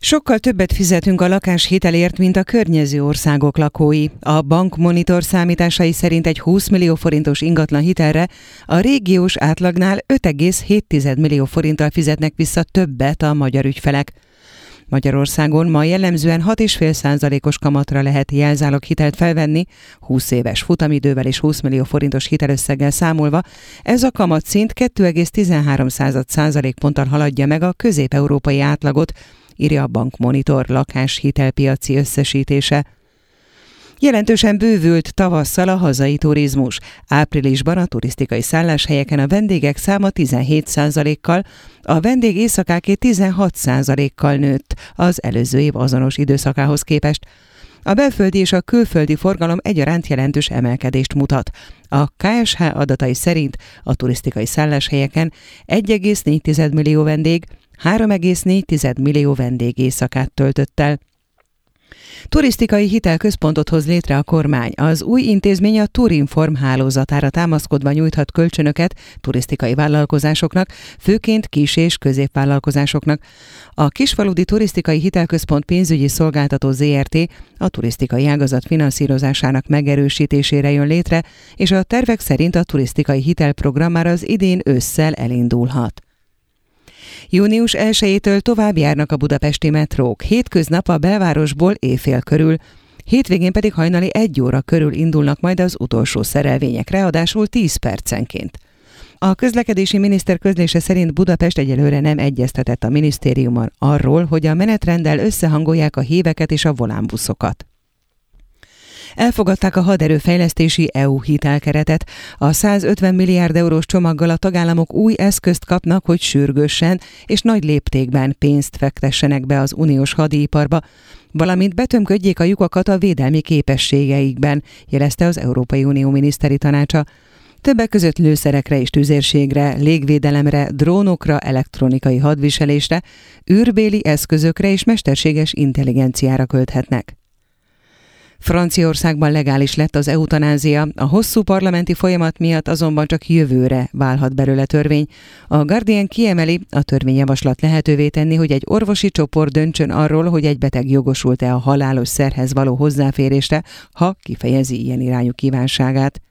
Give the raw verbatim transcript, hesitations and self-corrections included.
Sokkal többet fizetünk a lakáshitelért, mint a környező országok lakói. A Bankmonitor számításai szerint egy húsz millió forintos ingatlan hitelre a régiós átlagnál öt egész hét millió forinttal fizetnek vissza többet a magyar ügyfelek. Magyarországon ma jellemzően hat egész öt százalékos kamatra lehet jelzáloghitelt felvenni, húsz éves futamidővel és húsz millió forintos hitelösszeggel számolva. Ez a kamatszint két egész tizenhárom százalékponttal haladja meg a közép-európai átlagot, írja a Bankmonitor lakáshitelpiaci összesítése. Jelentősen bővült tavasszal a hazai turizmus. Áprilisban a turisztikai szálláshelyeken a vendégek száma tizenhét százalékkal, a vendég éjszakáké tizenhat százalékkal nőtt az előző év azonos időszakához képest. A belföldi és a külföldi forgalom egyaránt jelentős emelkedést mutat. A ká es há adatai szerint a turisztikai szálláshelyeken egy egész négy millió vendég, három egész négy millió vendég éjszakát töltött el. Turisztikai hitelközpontot hoz létre a kormány. Az új intézmény a Turinform hálózatára támaszkodva nyújthat kölcsönöket turisztikai vállalkozásoknak, főként kis- és középvállalkozásoknak. A Kisfaludy Turisztikai Hitelközpont pénzügyi szolgáltató zé er té a turisztikai ágazat finanszírozásának megerősítésére jön létre, és a tervek szerint a turisztikai hitelprogram már az idén ősszel elindulhat. június elsejétől tovább járnak a budapesti metrók, hétköznap a belvárosból éjfél körül, hétvégén pedig hajnali egy óra körül indulnak majd az utolsó szerelvények, ráadásul tíz percenként. A közlekedési miniszter közlése szerint Budapest egyelőre nem egyeztetett a minisztériumon arról, hogy a menetrenddel összehangolják a híveket és a volánbuszokat. Elfogadták a haderőfejlesztési é u hitelkeretet. A százötven milliárd eurós csomaggal a tagállamok új eszközt kapnak, hogy sürgősen és nagy léptékben pénzt fektessenek be az uniós hadiiparba, valamint betömködjék a lyukakat a védelmi képességeikben, jelezte az Európai Unió miniszteri tanácsa. Többek között lőszerekre és tüzérségre, légvédelemre, drónokra, elektronikai hadviselésre, űrbéli eszközökre és mesterséges intelligenciára költhetnek. Franciaországban legális lett az eutanázia, a hosszú parlamenti folyamat miatt azonban csak jövőre válhat belőle törvény. A Guardian kiemeli, a törvényjavaslat lehetővé tenni, hogy egy orvosi csoport döntsön arról, hogy egy beteg jogosult-e a halálos szerhez való hozzáférésre, ha kifejezi ilyen irányú kívánságát.